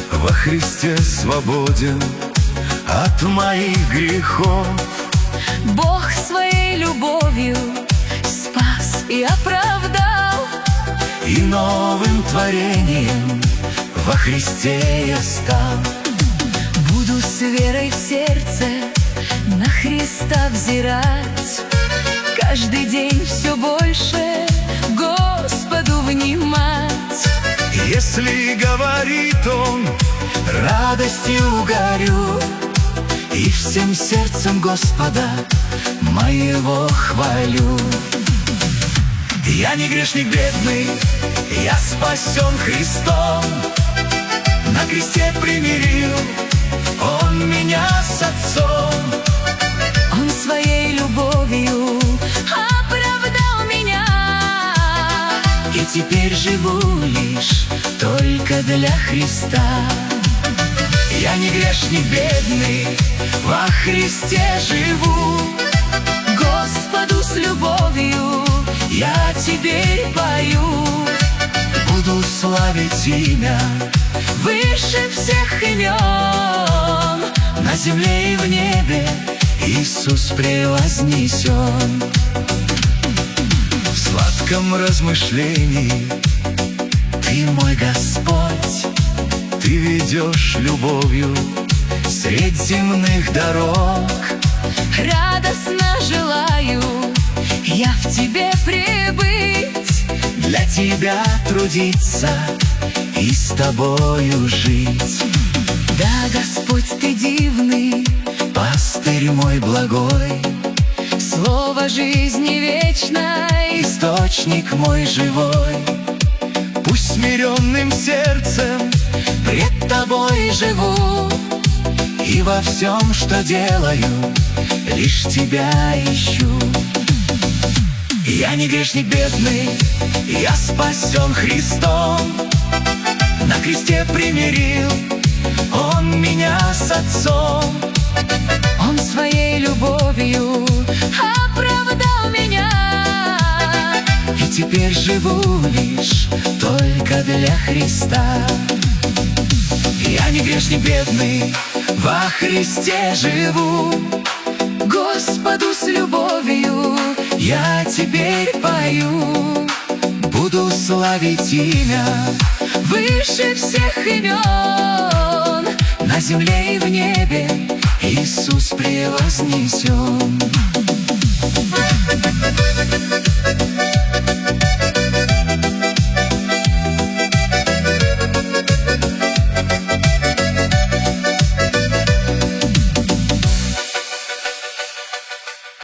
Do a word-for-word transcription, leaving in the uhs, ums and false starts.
во Христе свободен от моих грехов. Бог своей любовью спас и оправдал, и новым творением во Христе я стал. Буду с верой в сердце на Христа взирать, каждый день все больше Господу внимать. Если говорит Он, радостью горю, и всем сердцем Господа моего хвалю. Я не грешник бедный, я спасен Христом, на кресте примирил Он меня с Отцом. Он своей любовью оправдал меня, и теперь живу лишь только для Христа. Я не грешник бедный, во Христе живу. Господу с любовью я теперь пою, буду славить имя выше всех имен. На земле и в небе Иисус превознесен. В сладком размышлении Ты, мой Господь, Ты ведешь любовью средь земных дорог. Радостно желаю я в Тебе пребыть, для Тебя трудиться и с Тобою жить. Да, Господь, Ты дивный, пастырь мой благой, слово жизни вечной, источник мой живой. Пусть смиренным сердцем пред Тобой живу, и во всем, что делаю, лишь Тебя ищу. Я не грешник бедный, я спасен Христом, на кресте примирил Он меня с Отцом. Он своей любовью оправдал меня, и теперь живу лишь только для Христа. Я не грешник бедный, во Христе живу. Господу с любовью я теперь пою, буду славить имя выше всех имен. На земле и в небе Иисус превознесен.